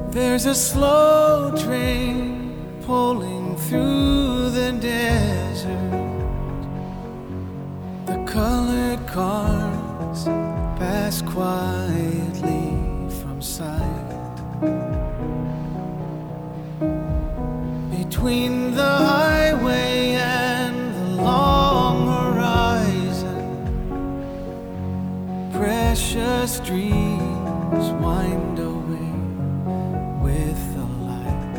There's a slow train pulling through the desert. The colored cars pass quietly from sight. Between the highway and the long horizon, precious dreams wind away with the light.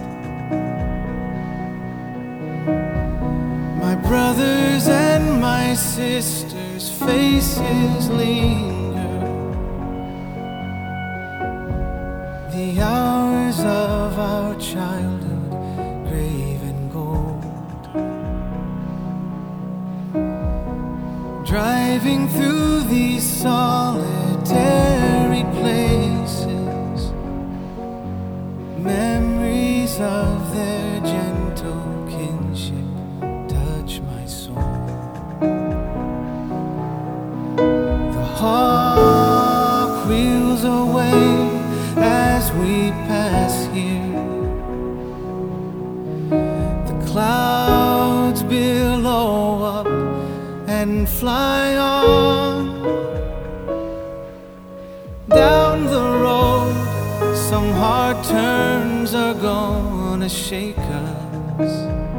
My brothers and my sisters' faces linger. The hours of our childhood grave in gold. Driving through these solitary places, memories of their gentle kinship touch my soul. The hawk wheels away as we pass here. The clouds billow up and fly on. Down the road, some hard turns are gonna shake us.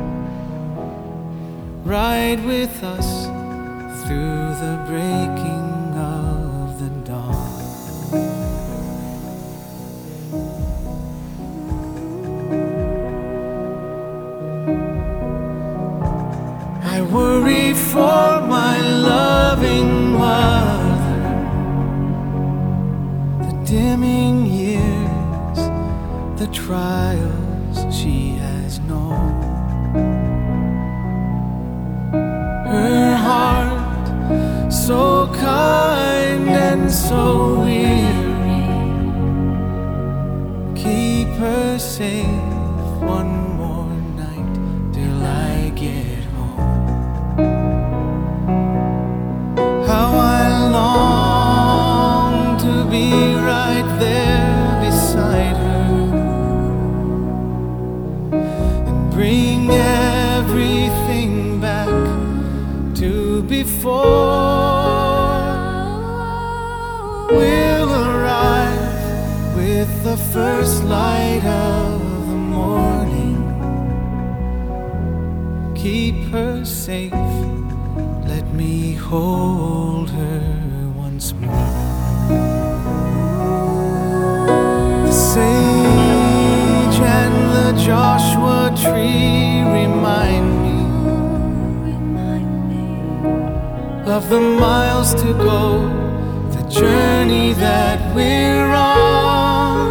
Ride with us through the breaking of the dawn. I worry for my loving mother, the dimming years, the trials she has known. Her heart so kind and so weary, keep her safe one more night till I get home. How I long to be right there beside her and bring everything back to before. We'll arrive with the first light of the morning. Keep her safe, let me hold her once more. The sage and the Joshua tree remind me of the miles to go, the journey that we're on.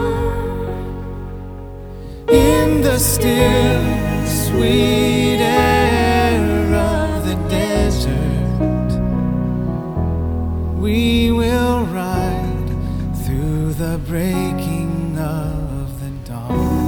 In the still, sweet air of the desert, we will ride through the breaking of the dawn.